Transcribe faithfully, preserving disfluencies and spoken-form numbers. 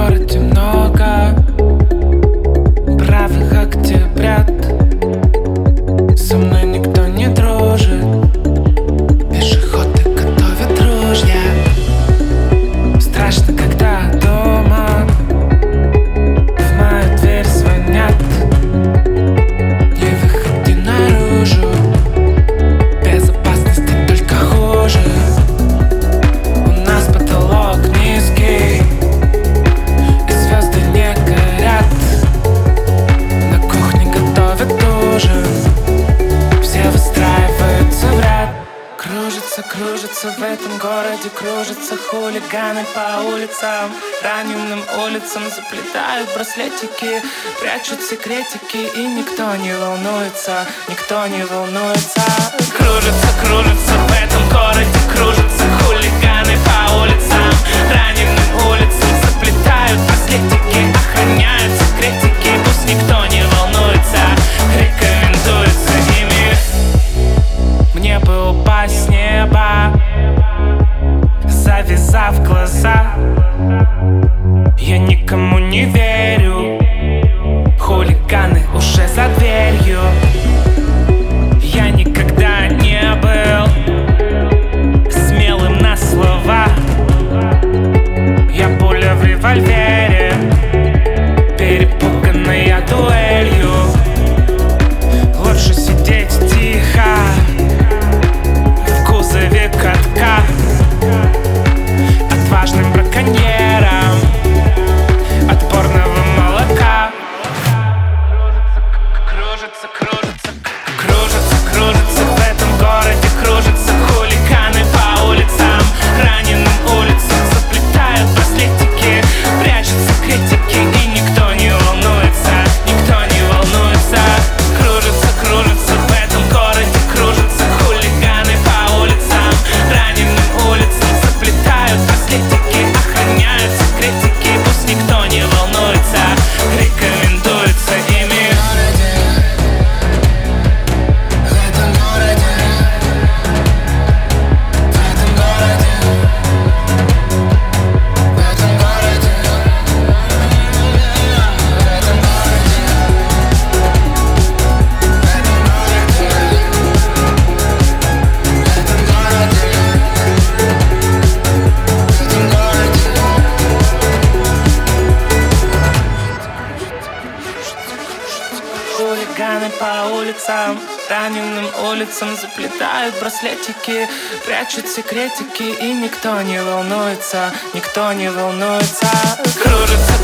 городе много бравых октябрят. Со мной никто не дружит, пешеходы готовят ружья. Страшно, когда дома в мою дверь звонят. Не выходи наружу, безопасности только хуже. У нас потолок низкий и звезды не горят. На кухне готовят ужин, все выстраиваются в ряд. Кружится, кружится в этом городе, кружатся хулиганы по улицам, раненым улицам заплетают браслетики, прячут секретики, и никто не волнуется, никто не волнуется. Кружится, кружится в этом городе, кружатся хулиганы по улицам, раненым улицам заплетают браслетики, охраняют секретики, пусть никто не волнуется, рекомендуется ими. Мне бы упасть с неба, завязав глаза. Я никому не верю, хулиганы уже за дверью. Я никогда не был смелым на слова. Я пуля в револьвере, перепуганная дуэлью. Лучше сидеть тихо в кузове катка, отважным браконьером отборного молока. Кружится, кружится, кружится, кружится в этом городе, кружатся хулиганы по улицам, раненым улицам заплетают браслетики, прячут секретики, и никто не волнуется, никто не волнуется. Кружится, кружится в этом городе, кружатся хулиганы по улицам, раненым улицам заплетают браслетики, охраняют секретики, пусть никто не волнуется, рекомендуется ими. В этом городе, в этом городе, в этом городе, в этом городе, в этом хулиганы по улицам, раненым улицам заплетают браслетики, прячут секретики, и никто не волнуется, никто не волнуется. Кружится,